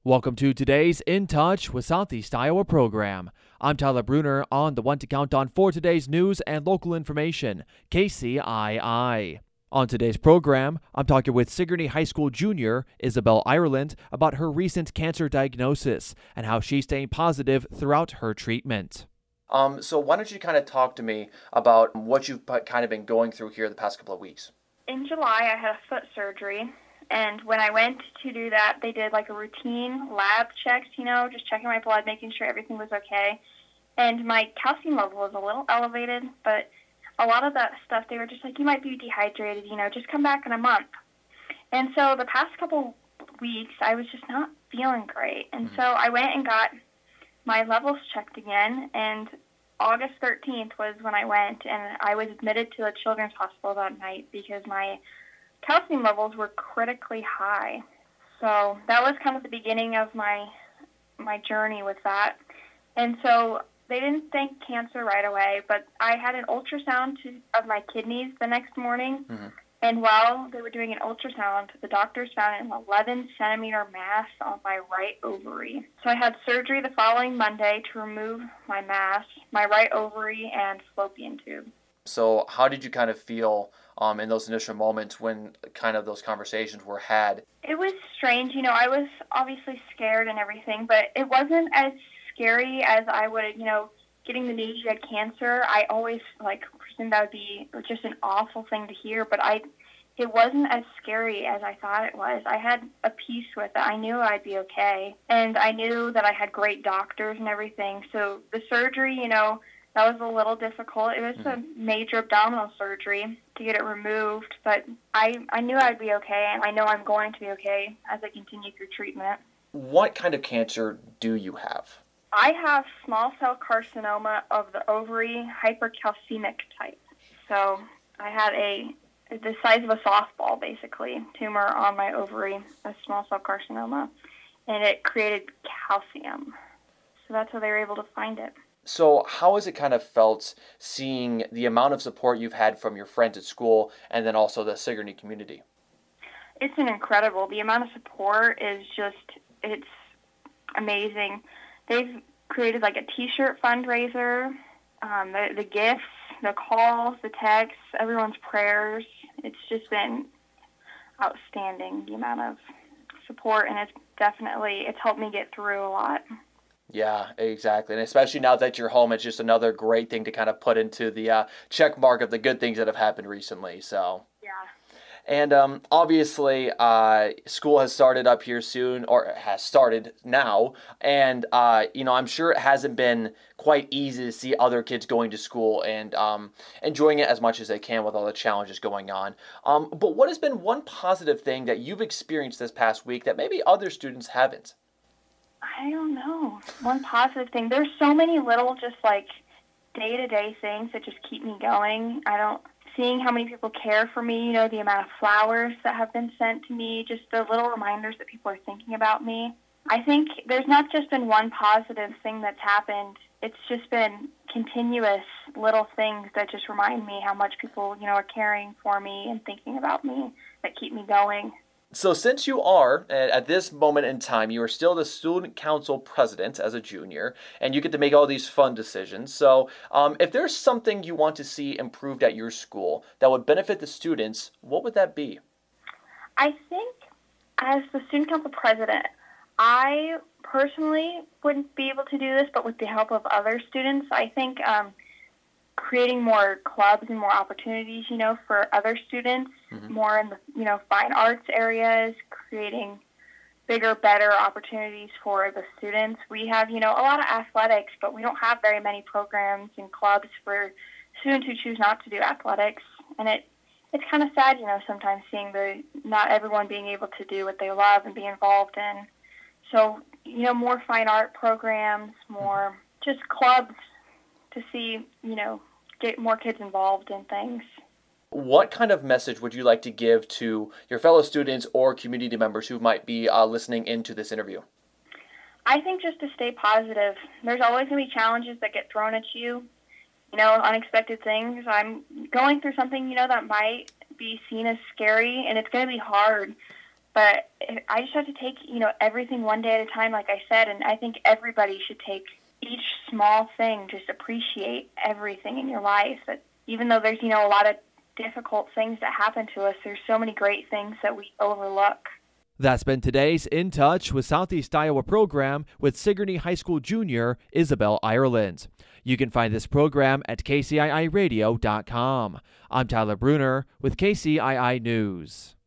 Welcome to today's In Touch with Southeast Iowa program. I'm Tyler Bruner on the one to count on for today's news and local information, KCII. On today's program, I'm talking with Sigourney High School junior Isabel Ireland about her recent cancer diagnosis and how she's staying positive throughout her treatment. So why don't you kind of talk to me about what you've kind of been going through here the past couple of weeks? In July, I had a foot surgery. And when I went to do that, they did like a routine lab checks, just checking my blood, making sure everything was okay. And my calcium level was a little elevated, but a lot of that stuff, they were just like, you might be dehydrated, just come back in a month. And so the past couple weeks, I was just not feeling great. And so I went and got my levels checked again, and August 13th was when I went, and I was admitted to a children's hospital that night because my calcium levels were critically high. So that was kind of the beginning of my journey with that. And so they didn't think cancer right away, but I had an ultrasound of my kidneys the next morning. And while they were doing an ultrasound, the doctors found an 11-centimeter mass on my right ovary. So I had surgery the following Monday to remove my mass, my right ovary, and fallopian tube. So how did you kind of feel in those initial moments when kind of those conversations were had? It was strange. I was obviously scared and everything, but it wasn't as scary as I would, getting the news you had cancer. I always, presumed that would be just an awful thing to hear, but it wasn't as scary as I thought it was. I had a peace with it. I knew I'd be okay, and I knew that I had great doctors and everything. So the surgery, that was a little difficult. It was a major abdominal surgery to get it removed, but I knew I'd be okay, and I know I'm going to be okay as I continue through treatment. What kind of cancer do you have? I have small cell carcinoma of the ovary, hypercalcemic type. So I had the size of a softball, basically, tumor on my ovary, a small cell carcinoma, and it created calcium. So that's how they were able to find it. So how has it kind of felt seeing the amount of support you've had from your friends at school and then also the Sigourney community? It's been incredible. The amount of support is it's amazing. They've created like a T-shirt fundraiser, the gifts, the calls, the texts, everyone's prayers. It's just been outstanding, the amount of support, and it's helped me get through a lot. Yeah, exactly. And especially now that you're home, it's just another great thing to kind of put into the check mark of the good things that have happened recently. So. Yeah. And obviously, school has started up here soon, or has started now. And, I'm sure it hasn't been quite easy to see other kids going to school and enjoying it as much as they can with all the challenges going on. But what has been one positive thing that you've experienced this past week that maybe other students haven't? I don't know. One positive thing. There's so many little just day-to-day things that just keep me going. Seeing how many people care for me, the amount of flowers that have been sent to me, just the little reminders that people are thinking about me. I think there's not just been one positive thing that's happened. It's just been continuous little things that just remind me how much people, are caring for me and thinking about me that keep me going. So since you are, at this moment in time, you are still the student council president as a junior, and you get to make all these fun decisions. So if there's something you want to see improved at your school that would benefit the students, what would that be? I think as the student council president, I personally wouldn't be able to do this, but with the help of other students, I think creating more clubs and more opportunities, for other students, more in the, fine arts areas, creating bigger, better opportunities for the students. We have, a lot of athletics, but we don't have very many programs and clubs for students who choose not to do athletics. And it's kind of sad, sometimes seeing not everyone being able to do what they love and be involved in. So, more fine art programs, more just clubs to see, get more kids involved in things. What kind of message would you like to give to your fellow students or community members who might be listening into this interview? I think just to stay positive. There's always going to be challenges that get thrown at you, unexpected things. I'm going through something, that might be seen as scary, and it's going to be hard. But I just have to take, everything one day at a time, like I said, and I think everybody should take each small thing, just appreciate everything in your life. That even though there's, a lot of difficult things that happen to us, there's so many great things that we overlook. That's been today's In Touch with Southeast Iowa program with Sigourney High School junior Isabel Ireland. You can find this program at kciiradio.com. I'm Tyler Bruner with KCII News.